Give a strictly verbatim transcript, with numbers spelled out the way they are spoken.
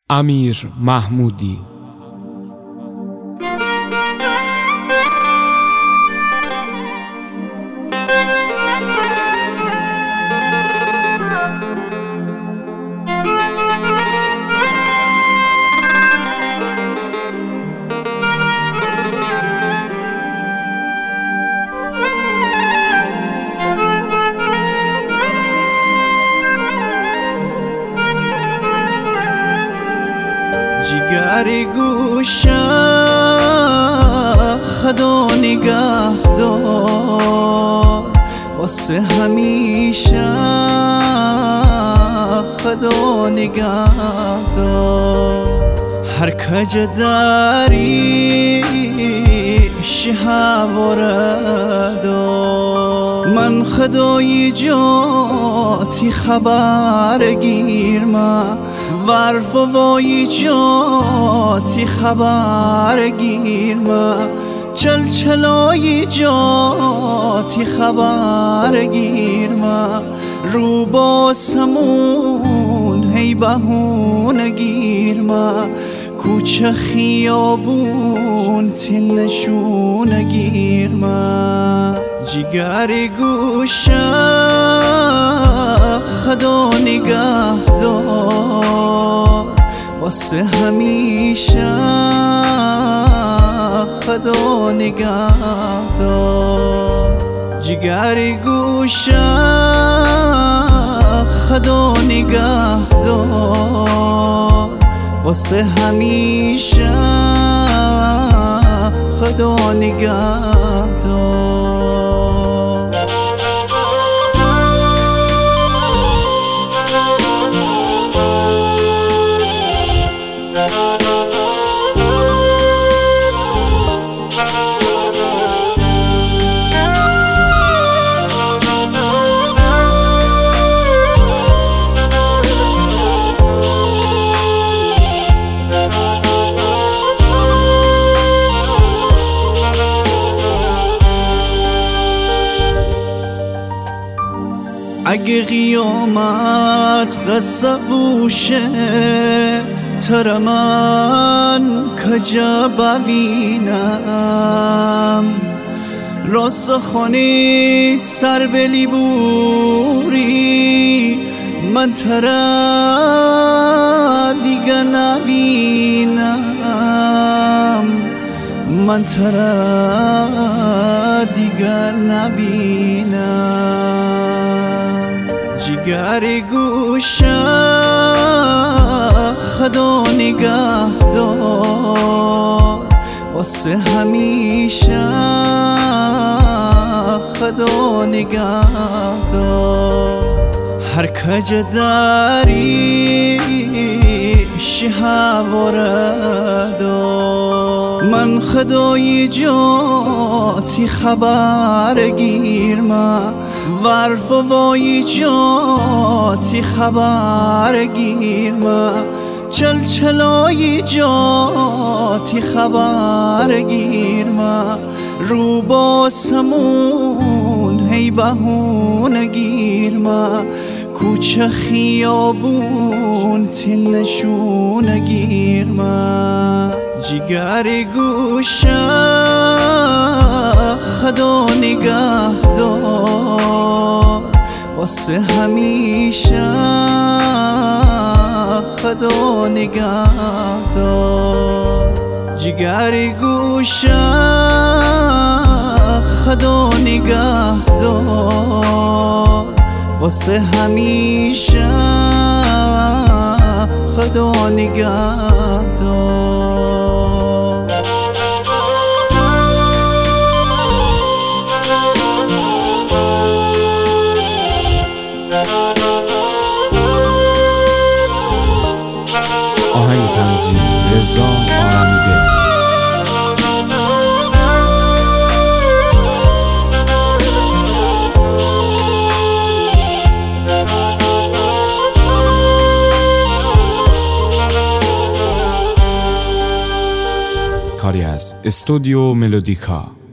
امیر محمودی. جگری گوشم خدا نگه دار، واسه همیشه خدا نگه دار. هر کج داری شهواره دار، من خدای جاتی خبر گیر ما، ورف و وای جاتی خبر گیر ما، چل چلای جاتی خبر گیر ما، رو با سمون هی بهون گیر ما، کوچه خیابون تی نشون گیر ما. جگری گوشم خدا نگه دار، واسه همیشه خدا نگه دار. جگری گوشم خدا نگه دار، واسه همیشه خدا نگه دار. اگه قیامت قصه بوشه تر من کجا ببینم، راست خانی سر بلی بوری من تر دیگه نبینم، من تر دیگه نبینم. جگری گوشم خدا نگه دار، واسه همیشه خدا نگه دار. هر کج داری شهواره دار، من خدای جاتی خبر گیر ما، ورف و وای جاتی خبر گیر ما، چل چلای جاتی خبر گیر ما، رو با سمون هی بهون گیر ما، کوچه خیابون تی نشون گیر ما. جگری گوشم خدا نگه دار، واسه همیشه خدا نگه دار. جگری گوشم خدا نگه دار، واسه همیشه خدا نگه دار. آهنگ تنظیم رضا آرمیده. کاری از استودیو ملودیکا.